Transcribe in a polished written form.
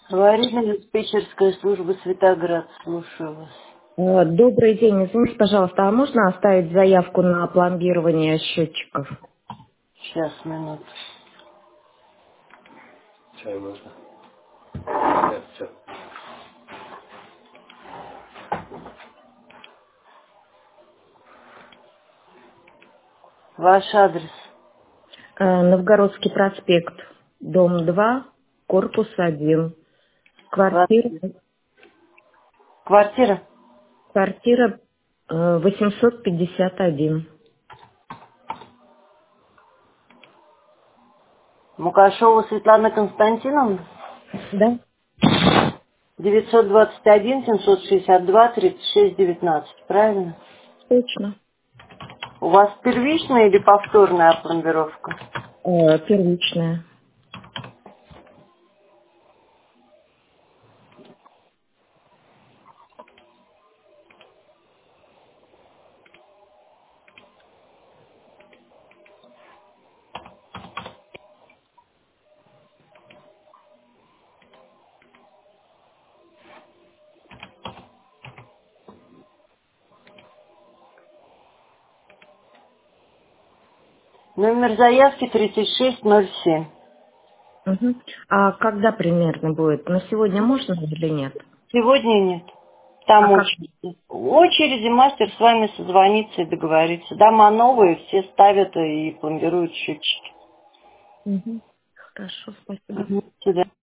Аварийно-диспетчерская служба Светоград. Слушаю вас. Добрый день. Извините, пожалуйста, а можно оставить заявку на пломбирование счетчиков? Сейчас, минуту. Чай можно? Сейчас, все. Ваш адрес. Новгородский проспект, дом 2, корпус 1, квартира, Квартира. Квартира. квартира 851. Мукашова Светлана Константиновна. Да, 921-762-36-19. Правильно? точно. У вас первичная или повторная опломбировка? Первичная. Номер заявки 3607. Мгм. А когда примерно будет? На сегодня можно или нет? Сегодня нет. А Там как? очереди. В очереди мастер с вами созвонится и договорится. Дома новые, все ставят и пломбируют счетчики. Мгм. Хорошо, спасибо. Мгм. Сюда.